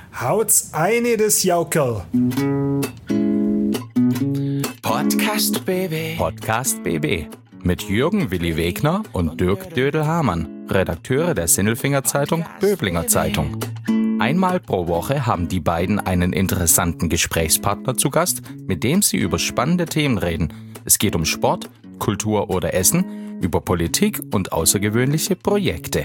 Haut's eine des Jaukerl. Podcast BB. Mit Jürgen Willi Wegner und Dirk Dödel-Hamann, Redakteure der Sinnelfinger Zeitung, Böblinger Zeitung. Einmal pro Woche haben die beiden einen interessanten Gesprächspartner zu Gast, mit dem sie über spannende Themen reden. Es geht um Sport, Kultur oder Essen, über Politik und außergewöhnliche Projekte.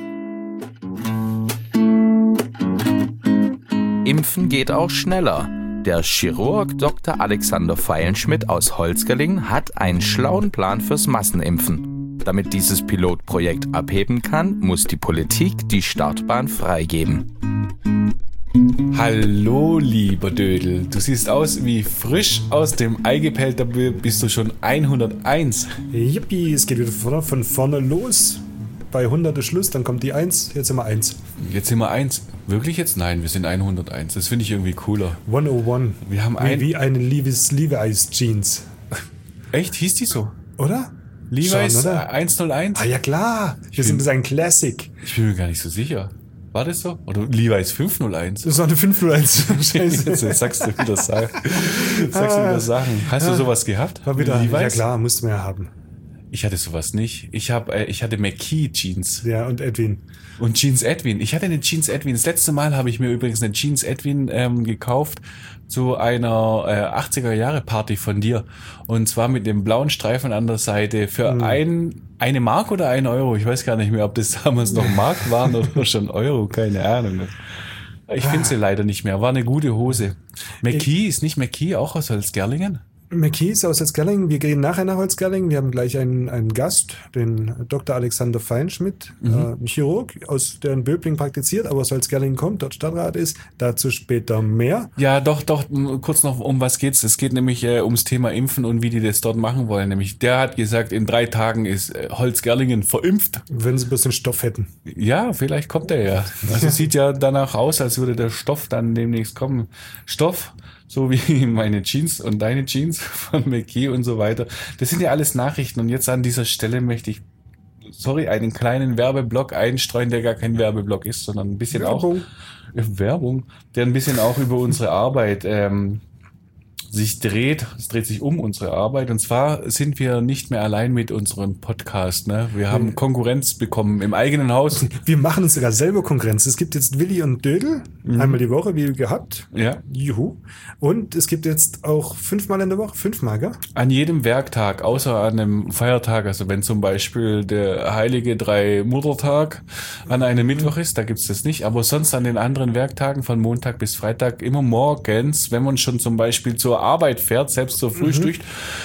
Impfen geht auch schneller. Der Chirurg Dr. Alexander Feilenschmidt aus Holzgerlingen hat einen schlauen Plan fürs Massenimpfen. Damit dieses Pilotprojekt abheben kann, muss die Politik die Startbahn freigeben. Hallo, lieber Dödel. Du siehst aus wie frisch aus dem Ei gepellt. Da bist du schon 101. Yippie, es geht wieder von vorne los. Bei 100 ist Schluss, dann kommt die 1, jetzt sind wir 1. Jetzt sind wir 1. Wirklich jetzt? Nein, wir sind 101. Das finde ich irgendwie cooler. 101. Wir haben wie eine Levi's Jeans. Echt? Hieß die so? Oder? Levi's schon, oder? 101? Ah ja klar, wir sind das ein Classic. Ich bin mir gar nicht so sicher. War das so? Oder Levi's 501? Das war eine 501. Scheiße. Jetzt sagst du wieder Sachen. Hast du sowas gehabt? War wieder, Levi's? ja klar, mussten wir ja haben. Ich hatte sowas nicht. Ich hatte McKee Jeans. Ja, und Edwin. Und Jeans Edwin. Ich hatte eine Jeans Edwin. Das letzte Mal habe ich mir übrigens eine Jeans Edwin gekauft zu einer 80er-Jahre-Party von dir. Und zwar mit dem blauen Streifen an der Seite für eine Mark oder 1 Euro. Ich weiß gar nicht mehr, ob das damals noch Mark waren oder schon Euro. Keine Ahnung. Ich finde sie leider nicht mehr. War eine gute Hose. McKee, ist nicht McKee auch aus Holzgerlingen? McKee ist aus Holzgerlingen. Wir gehen nachher nach Holzgerlingen. Wir haben gleich einen Gast, den Dr. Alexander Feilenschmidt, ein Chirurg, der in Böblingen praktiziert, aber aus Holzgerlingen kommt, dort Stadtrat ist. Dazu später mehr. Ja, doch, kurz noch, um was geht's? Es geht nämlich ums Thema Impfen und wie die das dort machen wollen. Nämlich, der hat gesagt, in 3 Tagen ist Holzgerlingen verimpft. Wenn sie ein bisschen Stoff hätten. Ja, vielleicht kommt er ja. Also sieht ja danach aus, als würde der Stoff dann demnächst kommen. Stoff, so wie meine Jeans und deine Jeans von McKee und so weiter. Das sind ja alles Nachrichten. Und jetzt an dieser Stelle möchte ich, einen kleinen Werbeblock einstreuen, der gar kein Werbeblock ist, sondern ein bisschen Werbung, der ein bisschen auch über unsere Arbeit sich dreht. Es dreht sich um unsere Arbeit. Und zwar sind wir nicht mehr allein mit unserem Podcast. Ne? Wir haben Konkurrenz bekommen im eigenen Haus. Wir machen uns sogar selber Konkurrenz. Es gibt jetzt Willi und Dödel, einmal die Woche, wie gehabt. Ja. Juhu. Und es gibt jetzt auch 5-mal in der Woche, 5-mal, gell? An jedem Werktag, außer an einem Feiertag, also wenn zum Beispiel der heilige Drei-Muttertag an einem Mittwoch ist, da gibt's das nicht. Aber sonst an den anderen Werktagen von Montag bis Freitag immer morgens, wenn man schon zum Beispiel zur Arbeit fährt, selbst zur Frühstück,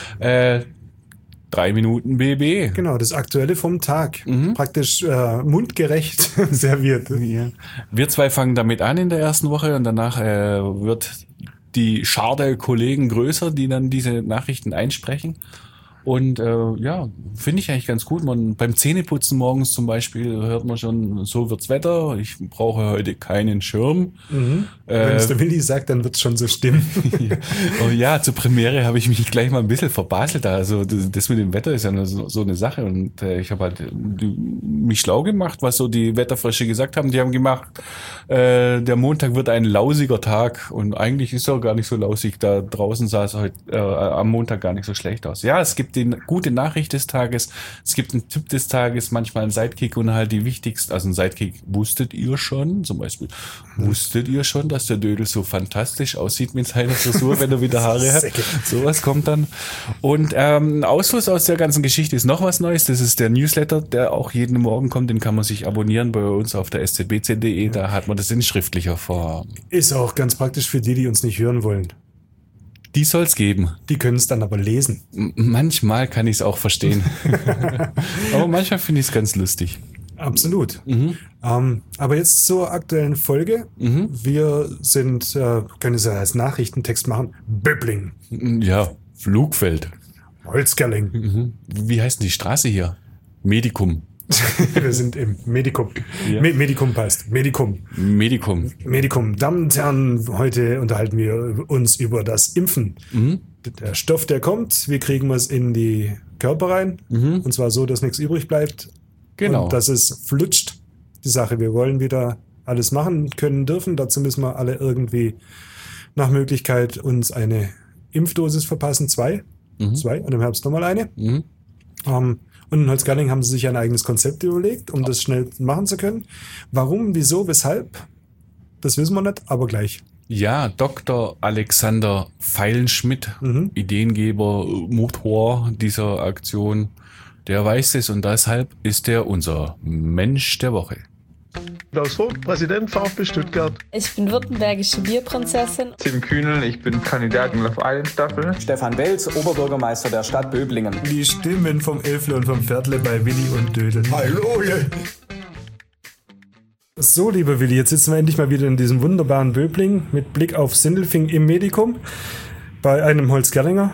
3 Minuten BB. Genau, das Aktuelle vom Tag. Praktisch mundgerecht serviert. Ja. Wir 2 fangen damit an in der ersten Woche und danach wird die Schar der Kollegen größer, die dann diese Nachrichten einsprechen. Und finde ich eigentlich ganz gut. Beim Zähneputzen morgens zum Beispiel hört man schon, so wird's Wetter, ich brauche heute keinen Schirm. Wenn es der Willi sagt, dann wird's schon so stimmen. Ja, zur Premiere habe ich mich gleich mal ein bisschen verbaselt. Also das mit dem Wetter ist ja so eine Sache. Und ich habe halt mich schlau gemacht, was so die Wetterfrösche gesagt haben. Die haben gemacht, der Montag wird ein lausiger Tag. Und eigentlich ist er gar nicht so lausig. Da draußen sah es heute am Montag gar nicht so schlecht aus. Ja, es gibt die gute Nachricht des Tages, es gibt einen Tipp des Tages, manchmal einen Sidekick und halt die wichtigsten, also ein Sidekick, wusstet ihr schon, zum Beispiel, wusstet ihr schon, dass der Dödel so fantastisch aussieht mit seiner Frisur, wenn er wieder Haare hat? Sowas kommt dann. Und Ausfluss aus der ganzen Geschichte ist noch was Neues, das ist der Newsletter, der auch jeden Morgen kommt, den kann man sich abonnieren bei uns auf der szbc.de, da hat man das in schriftlicher Form. Ist auch ganz praktisch für die uns nicht hören wollen. Die soll's geben. Die können es dann aber lesen. Manchmal kann ich es auch verstehen. Aber manchmal finde ich es ganz lustig. Absolut. Aber jetzt zur aktuellen Folge. Wir sind, können es ja als Nachrichtentext machen, Böblingen. Ja, Flugfeld. Holzgerlingen. Wie heißt denn die Straße hier? Medikum. Wir sind im Medikum. Ja. Medikum passt. Medikum. Damen und Herren, heute unterhalten wir uns über das Impfen. Der Stoff, der kommt, wie kriegen wir es in die Körper rein? Und zwar so, dass nichts übrig bleibt. Genau. Und dass es flutscht. Die Sache, wir wollen wieder alles machen können dürfen. Dazu müssen wir alle irgendwie nach Möglichkeit uns eine Impfdosis verpassen. 2 und im Herbst nochmal eine. Und in Holzgerling haben sie sich ein eigenes Konzept überlegt, um das schnell machen zu können. Warum, wieso, weshalb, das wissen wir nicht, aber gleich. Ja, Dr. Alexander Feilenschmidt, Ideengeber, Motor dieser Aktion, der weiß es und deshalb ist er unser Mensch der Woche. Klaus Vogt, Präsident VfB Stuttgart. Ich bin württembergische Bierprinzessin. Tim Kühnel, ich bin Kandidat in Love Island Staffel. Stefan Welz, Oberbürgermeister der Stadt Böblingen. Die Stimmen vom Elfle und vom Pferdle bei Willi und Dödel. Hallo! So, lieber Willi, jetzt sitzen wir endlich mal wieder in diesem wunderbaren Böbling mit Blick auf Sindelfingen im Medikum bei einem Holzgerlinger,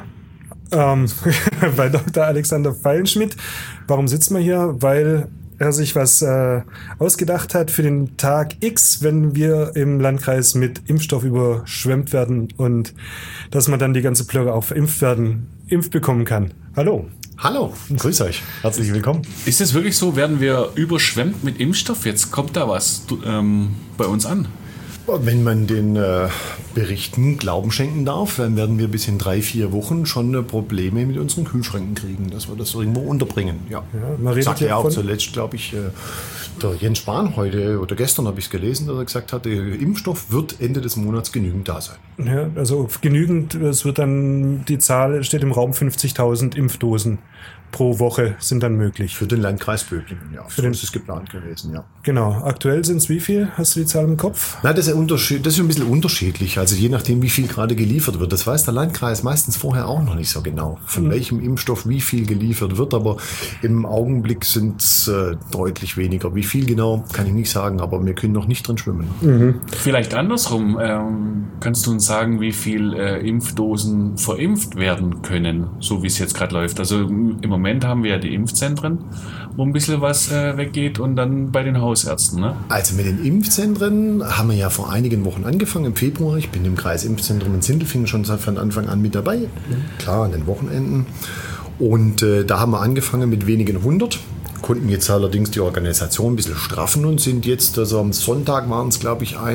bei Dr. Alexander Feilenschmidt. Warum sitzen wir hier? Weil er sich was ausgedacht hat für den Tag X, wenn wir im Landkreis mit Impfstoff überschwemmt werden und dass man dann die ganze Plörre auch impft bekommen kann. Hallo. Hallo, grüß euch. Herzlich willkommen. Ist es wirklich so, werden wir überschwemmt mit Impfstoff? Jetzt kommt da was bei uns an. Wenn man den Berichten Glauben schenken darf, dann werden wir bis in 3-4 Wochen schon Probleme mit unseren Kühlschränken kriegen, dass wir das irgendwo unterbringen. Ja, man redet sagte ja auch zuletzt, glaube ich, der Jens Spahn heute oder gestern habe ich es gelesen, dass er gesagt hat, der Impfstoff wird Ende des Monats genügend da sein. Ja, also genügend, es wird dann, die Zahl steht im Raum 50.000 Impfdosen pro Woche sind dann möglich. Für den Landkreis Böblingen, ja. So ist es geplant gewesen, ja. Genau. Aktuell sind es wie viel? Hast du die Zahl im Kopf? Nein, das ist ein bisschen unterschiedlich. Also je nachdem, wie viel gerade geliefert wird. Das weiß der Landkreis meistens vorher auch noch nicht so genau, von welchem Impfstoff wie viel geliefert wird. Aber im Augenblick sind es deutlich weniger. Wie viel genau, kann ich nicht sagen, aber wir können noch nicht drin schwimmen. Vielleicht andersrum. Kannst du uns sagen, wie viel Impfdosen verimpft werden können, so wie es jetzt gerade läuft? Also im Moment haben wir ja die Impfzentren, wo ein bisschen was weggeht und dann bei den Hausärzten, ne? Also mit den Impfzentren haben wir ja vor einigen Wochen angefangen, im Februar. Ich bin im Kreis Impfzentrum in Sindelfingen schon von Anfang an mit dabei. Klar, an den Wochenenden. Und da haben wir angefangen mit wenigen 100. Konnten jetzt allerdings die Organisation ein bisschen straffen und sind jetzt, also am Sonntag waren es, glaube ich,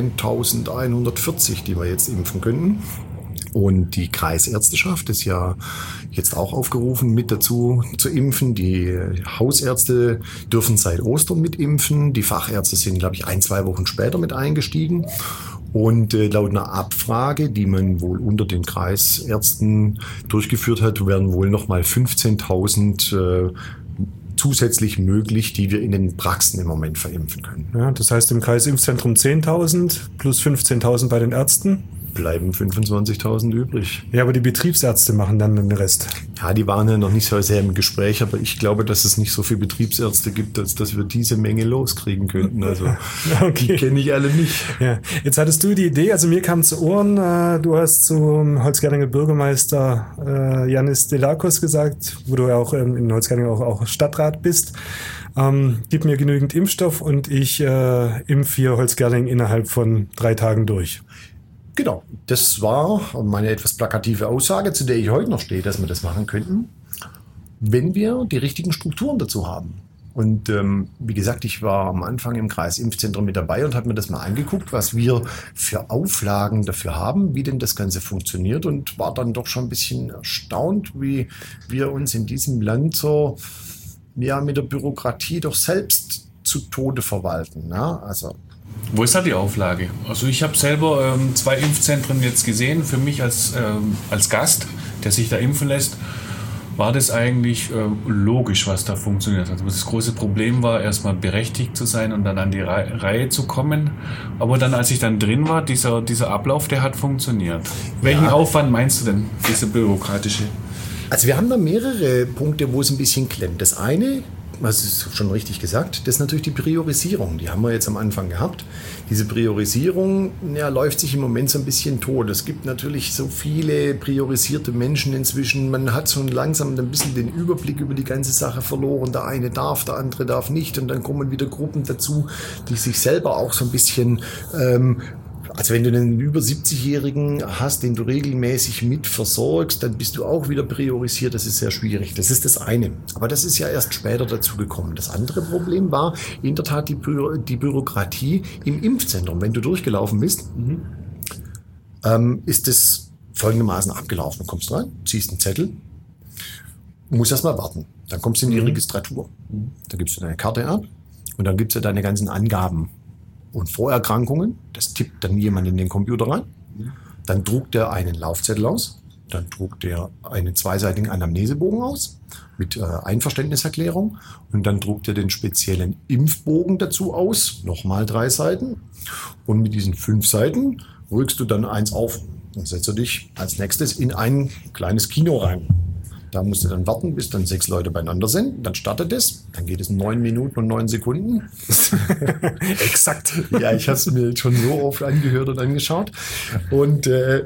1140, die wir jetzt impfen könnten. Und die Kreisärzteschaft ist ja jetzt auch aufgerufen, mit dazu zu impfen. Die Hausärzte dürfen seit Ostern mitimpfen. Die Fachärzte sind, glaube ich, 1-2 Wochen später mit eingestiegen. Und laut einer Abfrage, die man wohl unter den Kreisärzten durchgeführt hat, werden wohl nochmal 15.000 zusätzlich möglich, die wir in den Praxen im Moment verimpfen können. Ja, das heißt im Kreisimpfzentrum 10.000 plus 15.000 bei den Ärzten. Bleiben 25.000 übrig. Ja, aber die Betriebsärzte machen dann den Rest. Ja, die waren ja noch nicht so sehr im Gespräch, aber ich glaube, dass es nicht so viele Betriebsärzte gibt, als dass wir diese Menge loskriegen könnten. Also okay. Die kenne ich alle nicht. Ja. Jetzt hattest du die Idee, also mir kam zu Ohren, du hast zum Holzgerlinger Bürgermeister Janis Delakos gesagt, wo du ja auch in Holzgerling auch Stadtrat bist. Gib mir genügend Impfstoff und ich impfe hier Holzgerling innerhalb von 3 Tagen durch. Genau, das war meine etwas plakative Aussage, zu der ich heute noch stehe, dass wir das machen könnten, wenn wir die richtigen Strukturen dazu haben. Und wie gesagt, ich war am Anfang im Kreisimpfzentrum mit dabei und habe mir das mal angeguckt, was wir für Auflagen dafür haben, wie denn das Ganze funktioniert und war dann doch schon ein bisschen erstaunt, wie wir uns in diesem Land so mit der Bürokratie doch selbst zu Tode verwalten. Ja? Also wo ist da die Auflage? Also ich habe selber 2 Impfzentren jetzt gesehen. Für mich als Gast, der sich da impfen lässt, war das eigentlich logisch, was da funktioniert. Also das große Problem war, erstmal berechtigt zu sein und dann an die Reihe zu kommen. Aber dann, als ich dann drin war, dieser Ablauf, der hat funktioniert. Welchen Aufwand meinst du denn, diese bürokratische? Also wir haben da mehrere Punkte, wo es ein bisschen klemmt. Das eine, das ist schon richtig gesagt, das ist natürlich die Priorisierung. Die haben wir jetzt am Anfang gehabt. Diese Priorisierung läuft sich im Moment so ein bisschen tot. Es gibt natürlich so viele priorisierte Menschen inzwischen. Man hat so langsam ein bisschen den Überblick über die ganze Sache verloren. Der eine darf, der andere darf nicht. Und dann kommen wieder Gruppen dazu, die sich selber auch so ein bisschen Also wenn du einen über 70-Jährigen hast, den du regelmäßig mit versorgst, dann bist du auch wieder priorisiert. Das ist sehr schwierig. Das ist das eine. Aber das ist ja erst später dazu gekommen. Das andere Problem war in der Tat die Bürokratie im Impfzentrum. Wenn du durchgelaufen bist, ist es folgendermaßen abgelaufen. Du kommst rein, ziehst einen Zettel, musst erst mal warten. Dann kommst du in die Registratur. Da gibst du deine Karte ab und dann gibst du deine ganzen Angaben und Vorerkrankungen. Das tippt dann jemand in den Computer rein. Dann druckt er einen Laufzettel aus. Dann druckt er einen zweiseitigen Anamnesebogen aus mit Einverständniserklärung. Und dann druckt er den speziellen Impfbogen dazu aus. Nochmal 3 Seiten. Und mit diesen 5 Seiten rückst du dann eins auf. Dann setzt du dich als nächstes in ein kleines Kino rein. Da musst du dann warten, bis dann 6 Leute beieinander sind. Dann startet es. Dann geht es 9 Minuten und 9 Sekunden. Exakt. Ja, ich habe es mir schon so oft angehört und angeschaut. Und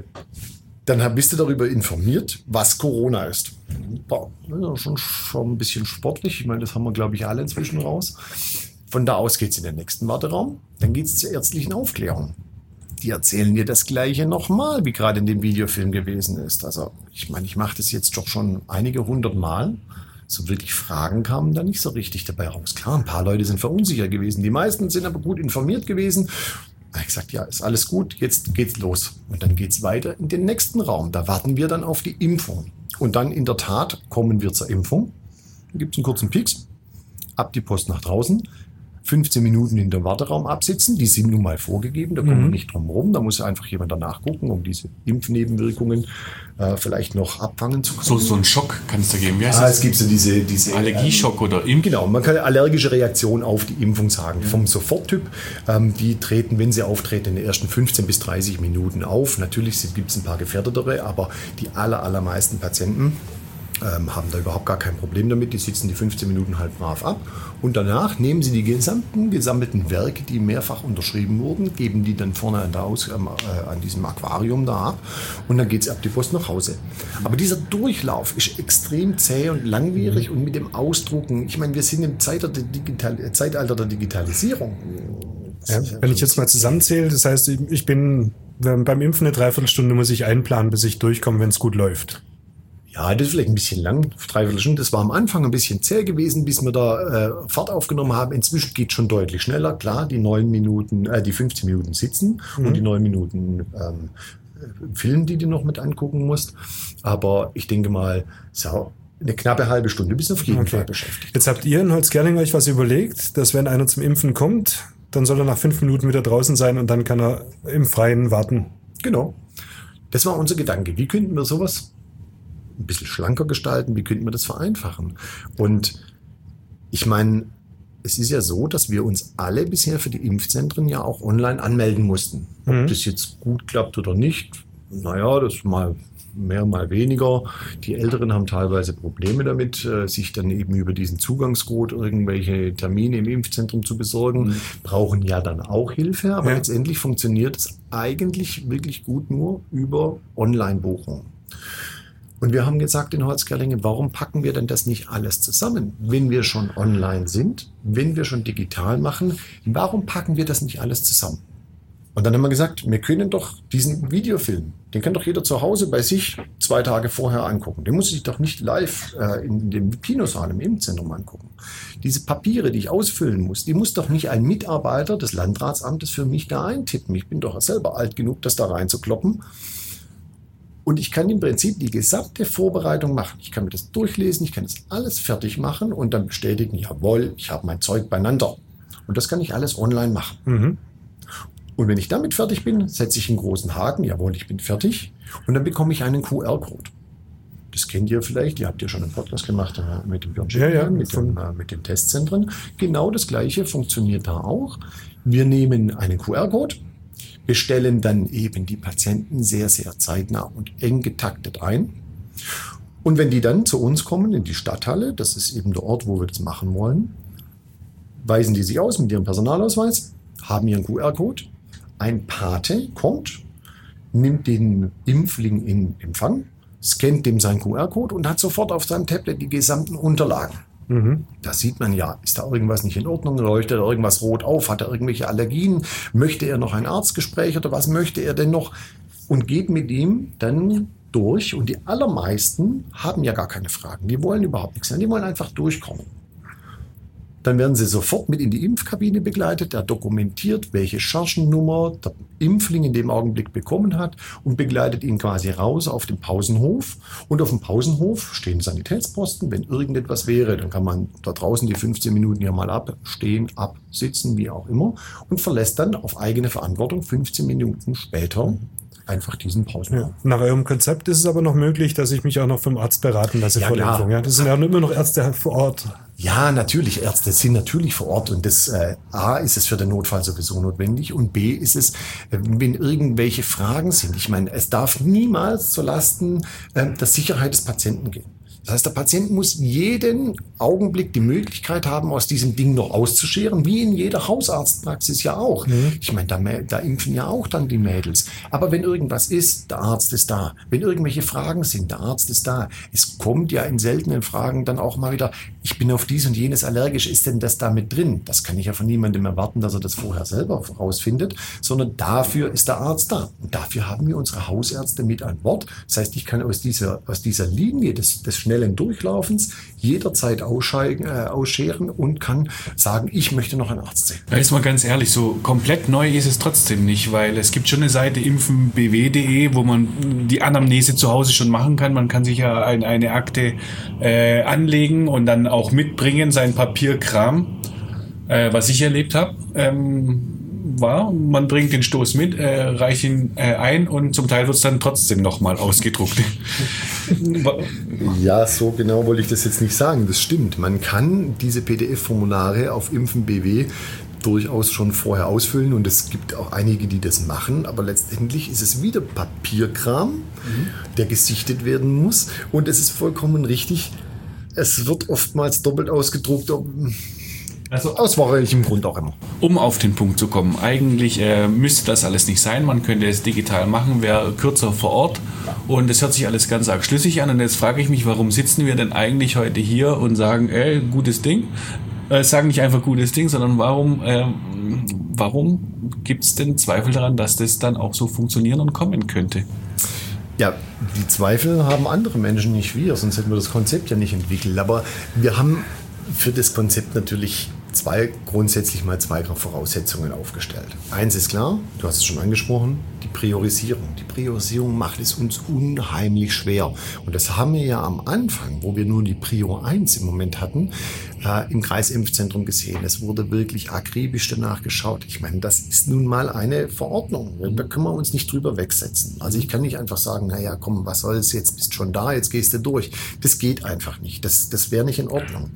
dann bist du darüber informiert, was Corona ist. Boah, schon ein bisschen sportlich. Ich meine, das haben wir, glaube ich, alle inzwischen raus. Von da aus geht es in den nächsten Warteraum. Dann geht es zur ärztlichen Aufklärung. Die erzählen dir das Gleiche nochmal, wie gerade in dem Videofilm gewesen ist. Also ich meine, ich mache das jetzt doch schon einige 100 Mal. So wirklich Fragen kamen da nicht so richtig dabei raus. Klar, ein paar Leute sind verunsichert gewesen. Die meisten sind aber gut informiert gewesen. Da habe ich gesagt, ja, ist alles gut, jetzt geht's los. Und dann geht's weiter in den nächsten Raum. Da warten wir dann auf die Impfung. Und dann in der Tat kommen wir zur Impfung. Dann gibt es einen kurzen Pieks. Ab die Post nach draußen. 15 Minuten in dem Warteraum absitzen, die sind nun mal vorgegeben, da kommen wir nicht drum rum, da muss einfach jemand danach gucken, um diese Impfnebenwirkungen vielleicht noch abfangen zu können. So einen Schock kann es da geben. Wie heißt das? Es gibt so diese Allergieschock oder Impf. Genau, man kann allergische Reaktion auf die Impfung sagen. Vom Soforttyp, die treten, wenn sie auftreten, in den ersten 15 bis 30 Minuten auf. Natürlich gibt es ein paar gefährdetere, aber die allermeisten Patienten haben da überhaupt gar kein Problem damit. Die sitzen die 15 Minuten halt brav ab. Und danach nehmen sie die gesammelten Werke, die mehrfach unterschrieben wurden, geben die dann vorne an diesem Aquarium da ab. Und dann geht es ab die Post nach Hause. Aber dieser Durchlauf ist extrem zäh und langwierig. Und mit dem Ausdrucken, ich meine, wir sind im Zeitalter der Digitalisierung. Ja, wenn ich jetzt mal zusammenzähle, das heißt, ich bin beim Impfen eine Dreiviertelstunde muss ich einplanen, bis ich durchkomme, wenn es gut läuft. Ja, das ist vielleicht ein bisschen lang, 3/4 Stunde. Das war am Anfang ein bisschen zäh gewesen, bis wir da Fahrt aufgenommen haben. Inzwischen geht es schon deutlich schneller. Klar, die 15 Minuten sitzen und die 9 Minuten Film, die du noch mit angucken musst. Aber ich denke mal, so eine knappe halbe Stunde bist du auf jeden Fall beschäftigt. Jetzt habt ihr in Holzgerling euch was überlegt, dass wenn einer zum Impfen kommt, dann soll er nach 5 Minuten wieder draußen sein und dann kann er im Freien warten. Genau. Das war unser Gedanke. Wie könnten wir sowas ein bisschen schlanker gestalten, wie könnten wir das vereinfachen? Und ich meine, es ist ja so, dass wir uns alle bisher für die Impfzentren ja auch online anmelden mussten. Ob das jetzt gut klappt oder nicht, naja, das ist mal mehr, mal weniger. Die Älteren haben teilweise Probleme damit, sich dann eben über diesen Zugangscode irgendwelche Termine im Impfzentrum zu besorgen, brauchen ja dann auch Hilfe, aber letztendlich funktioniert es eigentlich wirklich gut nur über Online-Buchung. Und wir haben gesagt in Holzgerlingen, warum packen wir denn das nicht alles zusammen? Wenn wir schon online sind, wenn wir schon digital machen, warum packen wir das nicht alles zusammen? Und dann haben wir gesagt, wir können doch diesen Videofilm, den kann doch jeder zu Hause bei sich 2 Tage vorher angucken. Den muss ich doch nicht live in dem Kinosaal im Impfzentrum angucken. Diese Papiere, die ich ausfüllen muss, die muss doch nicht ein Mitarbeiter des Landratsamtes für mich da eintippen. Ich bin doch selber alt genug, das da reinzukloppen. Und ich kann im Prinzip die gesamte Vorbereitung machen. Ich kann mir das durchlesen, ich kann das alles fertig machen und dann bestätigen, jawohl, ich habe mein Zeug beieinander. Und das kann ich alles online machen. Und wenn ich damit fertig bin, setze ich einen großen Haken, jawohl, ich bin fertig. Und dann bekomme ich einen QR-Code. Das kennt ihr vielleicht, ihr habt ja schon einen Podcast gemacht mit dem Björn Schickmann, mit den Testzentren. Genau das Gleiche funktioniert da auch. Wir nehmen einen QR-Code, bestellen dann eben die Patienten sehr, sehr zeitnah und eng getaktet ein. Und wenn die dann zu uns kommen in die Stadthalle, das ist eben der Ort, wo wir das machen wollen, weisen die sich aus mit ihrem Personalausweis, haben ihren QR-Code. Ein Pate kommt, nimmt den Impfling in Empfang, scannt dem seinen QR-Code und hat sofort auf seinem Tablet die gesamten Unterlagen. Da sieht man ja, ist da irgendwas nicht in Ordnung, leuchtet da irgendwas rot auf, hat er irgendwelche Allergien, möchte er noch ein Arztgespräch oder was möchte er denn noch? Und geht mit ihm dann durch. Und die allermeisten haben ja gar keine Fragen, die wollen überhaupt nichts, die wollen einfach durchkommen. Dann werden sie sofort mit in die Impfkabine begleitet. Der dokumentiert, welche Chargennummer der Impfling in dem Augenblick bekommen hat und begleitet ihn quasi raus auf den Pausenhof. Und auf dem Pausenhof stehen Sanitätsposten. Wenn irgendetwas wäre, dann kann man da draußen die 15 Minuten ja mal abstehen, absitzen, wie auch immer. Und verlässt dann auf eigene Verantwortung 15 Minuten später einfach diesen Pausenhof. Ja. Nach eurem Konzept ist es aber noch möglich, dass ich mich auch noch vom Arzt beraten lasse vor der Impfung. Ja, das sind ja immer noch Ärzte vor Ort. Ja, natürlich. Ärzte sind natürlich vor Ort und das A ist es für den Notfall sowieso notwendig und B ist es, wenn irgendwelche Fragen sind. Ich meine, es darf niemals zulasten der Sicherheit des Patienten gehen. Das heißt, der Patient muss jeden Augenblick die Möglichkeit haben, aus diesem Ding noch auszuscheren, wie in jeder Hausarztpraxis ja auch. Ich meine, da impfen ja auch dann die Mädels. Aber wenn irgendwas ist, der Arzt ist da. Wenn irgendwelche Fragen sind, der Arzt ist da. Es kommt ja in seltenen Fragen dann auch mal wieder, ich bin auf dies und jenes allergisch, ist denn das da mit drin? Das kann ich ja von niemandem erwarten, dass er das vorher selber rausfindet, sondern dafür ist der Arzt da. Und dafür haben wir unsere Hausärzte mit an Bord. Das heißt, ich kann aus dieser Linie des schnellen Durchlaufens jederzeit ausscheren und kann sagen, ich möchte noch einen Arzt sehen. Da ist mal ganz ehrlich, so komplett neu ist es trotzdem nicht, weil es gibt schon eine Seite impfenbw.de, wo man die Anamnese zu Hause schon machen kann. Man kann sich ja eine Akte anlegen und dann auch mitbringen, sein Papierkram, was ich erlebt habe. Man bringt den Stoß mit, reicht ihn ein und zum Teil wird es dann trotzdem nochmal ausgedruckt. Ja, so genau wollte ich das jetzt nicht sagen. Das stimmt. Man kann diese PDF-Formulare auf Impfen.bw durchaus schon vorher ausfüllen und es gibt auch einige, die das machen, aber letztendlich ist es wieder Papierkram, der gesichtet werden muss und es ist vollkommen richtig, es wird oftmals doppelt ausgedruckt, also aus welchem Grund auch immer. Um auf den Punkt zu kommen, eigentlich müsste das alles nicht sein, man könnte es digital machen, wäre kürzer vor Ort und es hört sich alles ganz arg schlüssig an und jetzt frage ich mich, warum sitzen wir denn eigentlich heute hier und sagen, gutes Ding? Sagen nicht einfach gutes Ding, sondern warum gibt es denn Zweifel daran, dass das dann auch so funktionieren und kommen könnte? Ja, die Zweifel haben andere Menschen, nicht wir, sonst hätten wir das Konzept ja nicht entwickelt. Aber wir haben für das Konzept natürlich grundsätzlich mal zwei Voraussetzungen aufgestellt. Eins ist klar, du hast es schon angesprochen, die Priorisierung. Die Priorisierung macht es uns unheimlich schwer. Und das haben wir ja am Anfang, wo wir nur die Prio 1 im Moment hatten, im Kreisimpfzentrum gesehen. Es wurde wirklich akribisch danach geschaut. Ich meine, das ist nun mal eine Verordnung. Da können wir uns nicht drüber wegsetzen. Also ich kann nicht einfach sagen, naja, komm, was soll's, jetzt bist schon da, jetzt gehst du durch. Das geht einfach nicht. Das wäre nicht in Ordnung.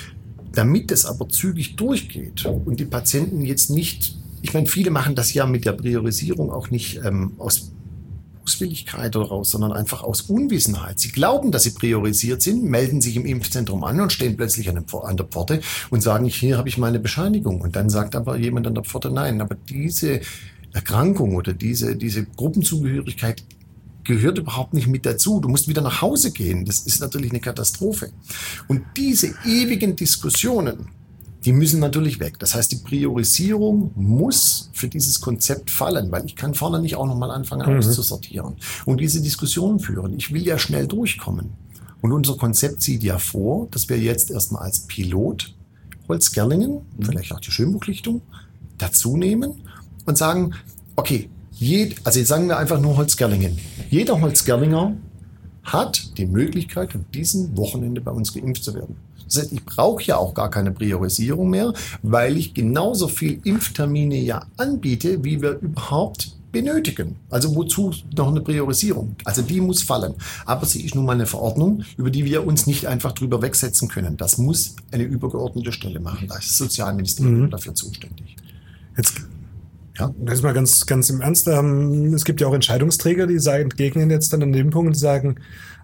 Damit es aber zügig durchgeht und die Patienten jetzt nicht, ich meine, viele machen das ja mit der Priorisierung auch nicht aus Boswilligkeit oder raus, sondern einfach aus Unwissenheit. Sie glauben, dass sie priorisiert sind, melden sich im Impfzentrum an und stehen plötzlich an der Pforte und sagen, hier habe ich meine Bescheinigung. Und dann sagt aber jemand an der Pforte, nein, aber diese Erkrankung oder diese Gruppenzugehörigkeit gehört überhaupt nicht mit dazu. Du musst wieder nach Hause gehen. Das ist natürlich eine Katastrophe. Und diese ewigen Diskussionen, die müssen natürlich weg. Das heißt, die Priorisierung muss für dieses Konzept fallen, weil ich kann vorne nicht auch nochmal anfangen auszusortieren und diese Diskussion führen. Ich will ja schnell durchkommen. Und unser Konzept sieht ja vor, dass wir jetzt erstmal als Pilot Holzgerlingen, vielleicht auch die Schönbuchlichtung, dazu nehmen und sagen, okay, also jetzt sagen wir einfach nur Holzgerlingen. Jeder Holzgerlinger hat die Möglichkeit, an diesem Wochenende bei uns geimpft zu werden. Das heißt, ich brauche ja auch gar keine Priorisierung mehr, weil ich genauso viel Impftermine ja anbiete, wie wir überhaupt benötigen. Also wozu noch eine Priorisierung? Also die muss fallen. Aber sie ist nun mal eine Verordnung, über die wir uns nicht einfach drüber wegsetzen können. Das muss eine übergeordnete Stelle machen. Da ist das Sozialministerium dafür zuständig. Jetzt ja, das ist mal ganz, ganz im Ernst. Es gibt ja auch Entscheidungsträger, die entgegnen jetzt dann an dem Punkt und sagen,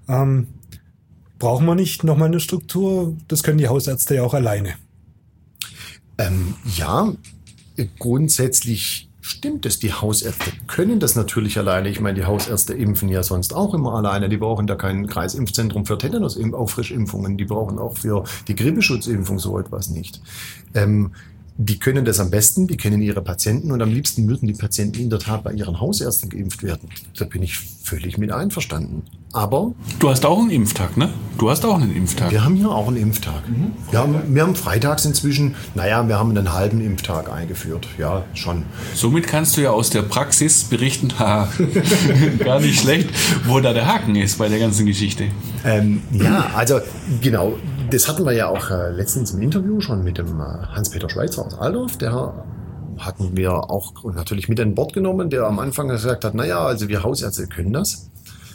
brauchen wir nicht nochmal eine Struktur? Das können die Hausärzte ja auch alleine. Ja, grundsätzlich stimmt es. Die Hausärzte können das natürlich alleine. Ich meine, die Hausärzte impfen ja sonst auch immer alleine. Die brauchen da kein Kreisimpfzentrum für Tetanus-Auffrischimpfungen. Die brauchen auch für die Grippeschutzimpfung so etwas nicht. Die können das am besten, die kennen ihre Patienten und am liebsten würden die Patienten in der Tat bei ihren Hausärzten geimpft werden. Da bin ich völlig mit einverstanden. Aber... Du hast auch einen Impftag, ne? Du hast auch einen Impftag. Wir haben hier auch einen Impftag. Wir haben freitags inzwischen, wir haben einen halben Impftag eingeführt. Ja, schon. Somit kannst du ja aus der Praxis berichten, gar nicht schlecht, wo da der Haken ist bei der ganzen Geschichte. Also genau, das hatten wir ja auch letztens im Interview schon mit dem Hans-Peter Schweitzer aus Altdorf. Der hatten wir auch natürlich mit an Bord genommen, der am Anfang gesagt hat, also wir Hausärzte können das.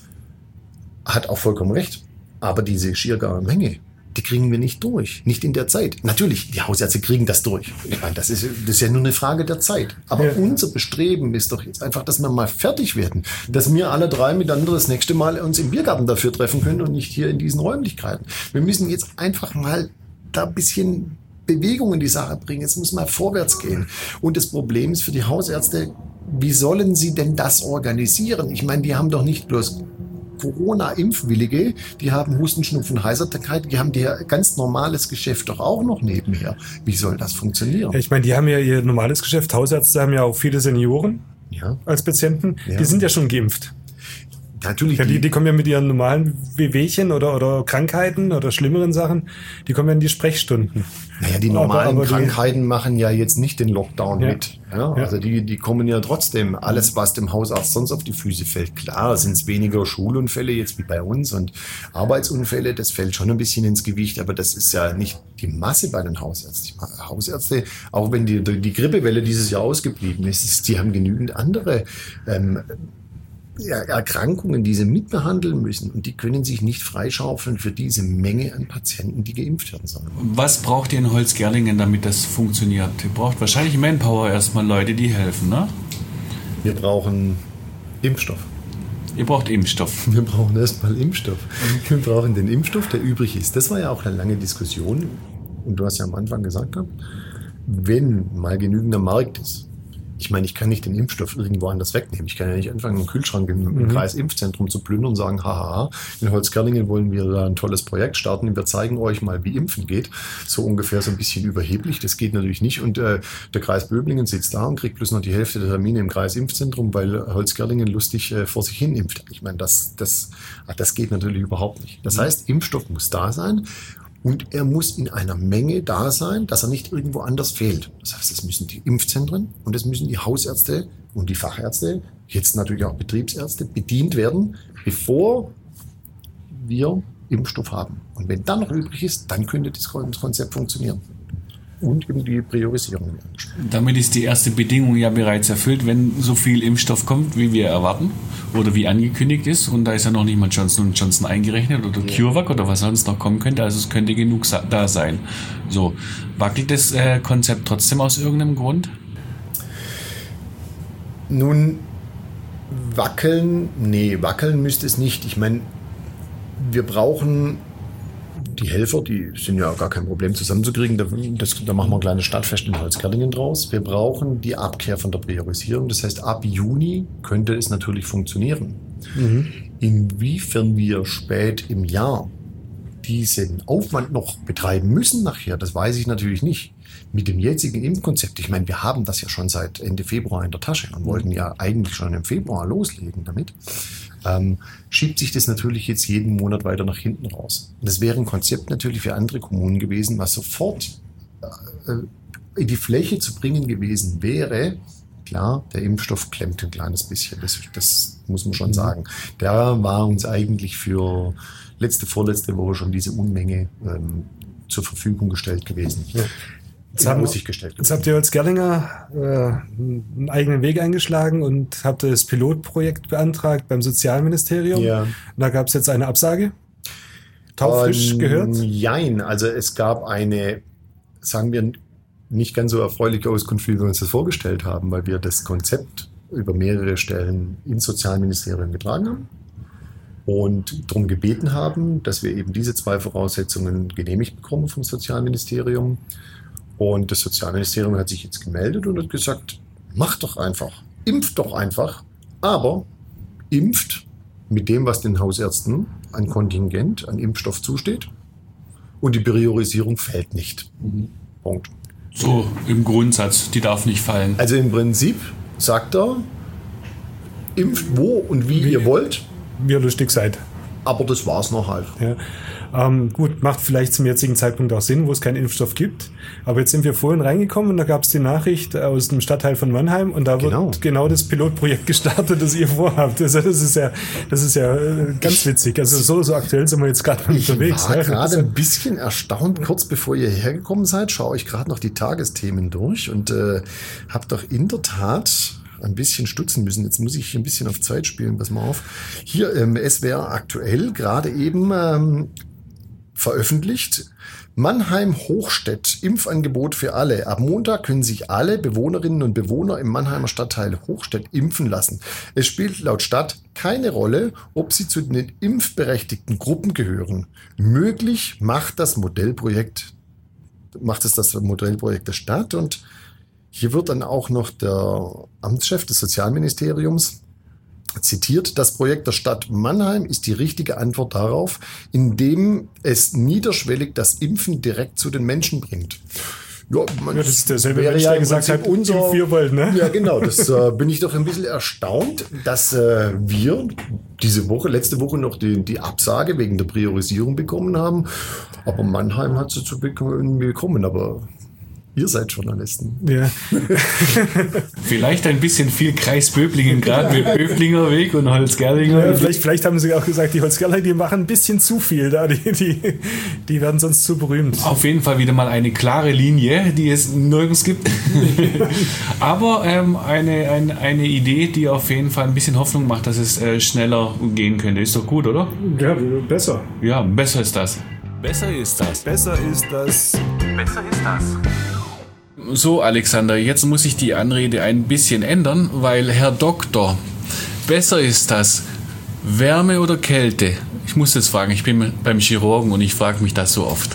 Hat auch vollkommen recht. Aber diese schiere Menge, die kriegen wir nicht durch. Nicht in der Zeit. Natürlich, die Hausärzte kriegen das durch. Ich meine, das ist ja nur eine Frage der Zeit. Aber unser Bestreben ist doch jetzt einfach, dass wir mal fertig werden. Dass wir alle drei miteinander das nächste Mal uns im Biergarten dafür treffen können und nicht hier in diesen Räumlichkeiten. Wir müssen jetzt einfach mal da ein bisschen Bewegung in die Sache bringen. Jetzt muss mal vorwärts gehen. Und das Problem ist für die Hausärzte, wie sollen sie denn das organisieren? Ich meine, die haben doch nicht bloß Corona-Impfwillige, die haben Husten, Schnupfen, Heiserkeit, die haben ihr ganz normales Geschäft doch auch noch nebenher. Wie soll das funktionieren? Ich meine, die haben ja ihr normales Geschäft. Hausärzte haben ja auch viele Senioren als Patienten. Ja. Die sind ja schon geimpft. Natürlich. Ja, die kommen ja mit ihren normalen Wehwehchen oder Krankheiten oder schlimmeren Sachen, die kommen ja in die Sprechstunden. Die normalen Krankheiten machen ja jetzt nicht den Lockdown mit. Ja? Also die kommen ja trotzdem. Alles, was dem Hausarzt sonst auf die Füße fällt. Klar, sind es weniger Schulunfälle jetzt wie bei uns und Arbeitsunfälle, das fällt schon ein bisschen ins Gewicht, aber das ist ja nicht die Masse bei den Hausärzten. Die Hausärzte, auch wenn die Grippewelle dieses Jahr ausgeblieben ist, die haben genügend andere Erkrankungen, die sie mitbehandeln müssen. Und die können sich nicht freischaufeln für diese Menge an Patienten, die geimpft werden sollen. Was braucht ihr in Holzgerlingen, damit das funktioniert? Ihr braucht wahrscheinlich Manpower erstmal, Leute, die helfen, ne? Wir brauchen Impfstoff. Ihr braucht Impfstoff. Wir brauchen erstmal Impfstoff. Wir brauchen den Impfstoff, der übrig ist. Das war ja auch eine lange Diskussion. Und du hast ja am Anfang gesagt, wenn mal genügender Markt ist, ich meine, ich kann nicht den Impfstoff irgendwo anders wegnehmen. Ich kann ja nicht anfangen, einen Kühlschrank im Kreisimpfzentrum zu plündern und sagen, haha, in Holzgerlingen wollen wir da ein tolles Projekt starten und wir zeigen euch mal, wie Impfen geht. So ungefähr so ein bisschen überheblich. Das geht natürlich nicht. Und der Kreis Böblingen sitzt da und kriegt bloß noch die Hälfte der Termine im Kreisimpfzentrum, weil Holzgerlingen lustig vor sich hin impft. Ich meine, das geht natürlich überhaupt nicht. Das heißt, Impfstoff muss da sein. Und er muss in einer Menge da sein, dass er nicht irgendwo anders fehlt. Das heißt, es müssen die Impfzentren und es müssen die Hausärzte und die Fachärzte, jetzt natürlich auch Betriebsärzte, bedient werden, bevor wir Impfstoff haben. Und wenn dann noch übrig ist, dann könnte das Konzept funktionieren. Und eben die Priorisierung. Damit ist die erste Bedingung ja bereits erfüllt, wenn so viel Impfstoff kommt, wie wir erwarten oder wie angekündigt ist. Und da ist ja noch nicht mal Johnson & Johnson eingerechnet oder CureVac oder was sonst noch kommen könnte. Also es könnte genug da sein. So, wackelt das Konzept trotzdem aus irgendeinem Grund? Nun, wackeln müsste es nicht. Ich meine, wir brauchen die Helfer, die sind ja gar kein Problem zusammenzukriegen. Da machen wir ein kleines Stadtfest in Holzgerlingen draus. Wir brauchen die Abkehr von der Priorisierung. Das heißt, ab Juni könnte es natürlich funktionieren. Inwiefern wir spät im Jahr diesen Aufwand noch betreiben müssen nachher, das weiß ich natürlich nicht. Mit dem jetzigen Impfkonzept, ich meine, wir haben das ja schon seit Ende Februar in der Tasche und wollten ja eigentlich schon im Februar loslegen damit. Schiebt sich das natürlich jetzt jeden Monat weiter nach hinten raus. Und das wäre ein Konzept natürlich für andere Kommunen gewesen, was sofort in die Fläche zu bringen gewesen wäre. Klar, der Impfstoff klemmt ein kleines bisschen, das muss man schon sagen. Der war uns eigentlich für vorletzte Woche schon diese Unmenge zur Verfügung gestellt gewesen. Ja. Jetzt habt ihr als Gerlinger einen eigenen Weg eingeschlagen und habt das Pilotprojekt beantragt beim Sozialministerium. Ja. Und da gab es jetzt eine Absage. Taufrisch gehört? Nein, also es gab eine, sagen wir, nicht ganz so erfreuliche Auskunft, wie wir uns das vorgestellt haben, weil wir das Konzept über mehrere Stellen ins Sozialministerium getragen haben und darum gebeten haben, dass wir eben diese 2 Voraussetzungen genehmigt bekommen vom Sozialministerium. Und das Sozialministerium hat sich jetzt gemeldet und hat gesagt, macht doch einfach, impft doch einfach, aber impft mit dem, was den Hausärzten an Kontingent, an Impfstoff zusteht und die Priorisierung fällt nicht. Punkt. So im Grundsatz, die darf nicht fallen. Also im Prinzip sagt er, impft wo und wie ihr wollt. Wie ihr lustig seid. Aber das war's noch halt. Ja. Gut, macht vielleicht zum jetzigen Zeitpunkt auch Sinn, wo es keinen Impfstoff gibt. Aber jetzt sind wir vorhin reingekommen und da gab es die Nachricht aus dem Stadtteil von Mannheim und da wird genau das Pilotprojekt gestartet, das ihr vorhabt. Also das ist ja ganz witzig. Also so aktuell sind wir jetzt gerade unterwegs. Ich war gerade ein bisschen erstaunt, kurz bevor ihr hergekommen seid, schaue ich gerade noch die Tagesthemen durch und habe doch in der Tat ein bisschen stutzen müssen. Jetzt muss ich ein bisschen auf Zeit spielen. Pass mal auf. Hier SWR aktuell gerade eben veröffentlicht. Mannheim-Hochstedt, Impfangebot für alle. Ab Montag können sich alle Bewohnerinnen und Bewohner im Mannheimer Stadtteil Hochstedt impfen lassen. Es spielt laut Stadt keine Rolle, ob sie zu den impfberechtigten Gruppen gehören. Möglich macht es das Modellprojekt der Stadt und hier wird dann auch noch der Amtschef des Sozialministeriums zitiert: Das Projekt der Stadt Mannheim ist die richtige Antwort darauf, indem es niederschwellig das Impfen direkt zu den Menschen bringt. Ja, das ist derselbe Mensch, der gesagt hat, unser Vierwald, ne? Ja, genau. Das bin ich doch ein bisschen erstaunt, dass wir letzte Woche noch die Absage wegen der Priorisierung bekommen haben. Aber Mannheim hat sie zu bekommen, aber ihr seid Journalisten. Ja. Vielleicht ein bisschen viel Kreis Böblingen, gerade mit Böblinger Weg und Holzgerlinger. Ja, vielleicht haben sie auch gesagt, die Holzgerlinger, die machen ein bisschen zu viel da. Die werden sonst zu berühmt. Auf jeden Fall wieder mal eine klare Linie, die es nirgends gibt. Aber eine Idee, die auf jeden Fall ein bisschen Hoffnung macht, dass es schneller gehen könnte. Ist doch gut, oder? Ja, besser. Ja, besser ist das. Besser ist das. Besser ist das. Besser ist das. So, Alexander, jetzt muss ich die Anrede ein bisschen ändern, weil Herr Doktor, besser ist das Wärme oder Kälte? Ich muss jetzt fragen, ich bin beim Chirurgen und ich frage mich das so oft.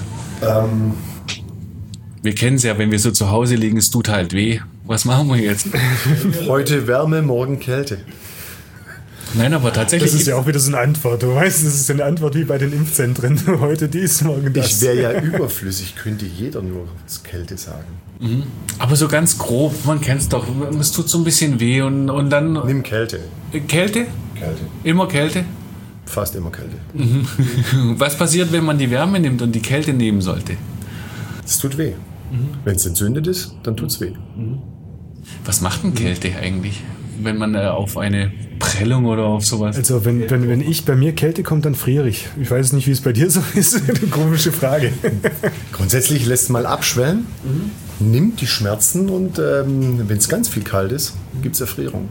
Wir kennen es ja, wenn wir so zu Hause liegen, es tut halt weh. Was machen wir jetzt? Heute Wärme, morgen Kälte. Nein, aber tatsächlich. Das ist ja auch wieder so eine Antwort. Du weißt, das ist eine Antwort wie bei den Impfzentren. Heute dies, morgen das. Ich wäre ja überflüssig, könnte jeder nur Kälte sagen. Mhm. Aber so ganz grob, man kennt es doch. Es tut so ein bisschen weh und dann. Nimm Kälte. Kälte? Kälte. Immer Kälte? Fast immer Kälte. Mhm. Was passiert, wenn man die Wärme nimmt und die Kälte nehmen sollte? Es tut weh. Mhm. Wenn es entzündet ist, dann tut es weh. Mhm. Was macht denn Kälte eigentlich, wenn man auf eine Prellung oder auf sowas? Also wenn bei mir Kälte kommt, dann friere ich. Ich weiß nicht, wie es bei dir so ist. Eine komische Frage. Grundsätzlich lässt mal abschwellen, nimmt die Schmerzen und wenn es ganz viel kalt ist, gibt es Erfrierung.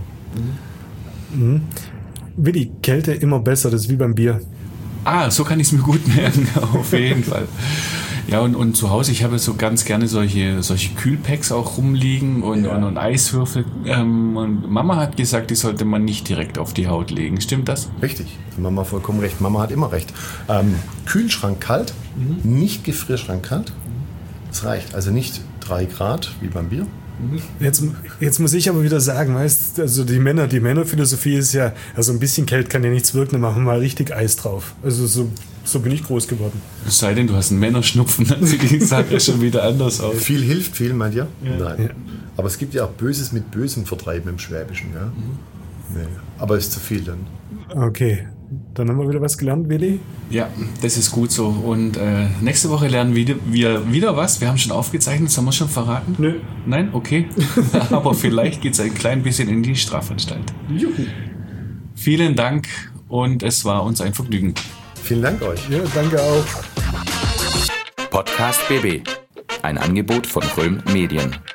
Willi, Kälte immer besser, das ist wie beim Bier. Ah, so kann ich es mir gut merken, auf jeden Fall. Ja, und zu Hause, ich habe so ganz gerne solche Kühlpacks auch rumliegen und Eiswürfel. Und Mama hat gesagt, die sollte man nicht direkt auf die Haut legen. Stimmt das? Richtig, Mama vollkommen recht. Mama hat immer recht. Kühlschrank kalt, nicht Gefrierschrank kalt. Das reicht. Also nicht 3 Grad wie beim Bier. Jetzt muss ich aber wieder sagen, weißt, also die Männerphilosophie ist ja, also ein bisschen Kälte kann ja nichts wirken, dann machen wir mal richtig Eis drauf. Also so bin ich groß geworden. Es sei denn, du hast einen Männerschnupfen, dann sieht die Sache schon wieder anders aus. Viel hilft viel, meint ihr? Ja. Nein. Ja. Aber es gibt ja auch Böses mit Bösem vertreiben im Schwäbischen. Ja? Nee. Aber ist zu viel dann. Okay, dann haben wir wieder was gelernt, Willi. Ja, das ist gut so. Und nächste Woche lernen wir wieder was. Wir haben schon aufgezeichnet, das haben wir schon verraten? Nö. Nein? Okay. Aber vielleicht geht es ein klein bisschen in die Strafanstalt. Juhu. Vielen Dank und es war uns ein Vergnügen. Vielen Dank euch. Ja, danke auch. Podcast BB. Ein Angebot von Röhm Medien.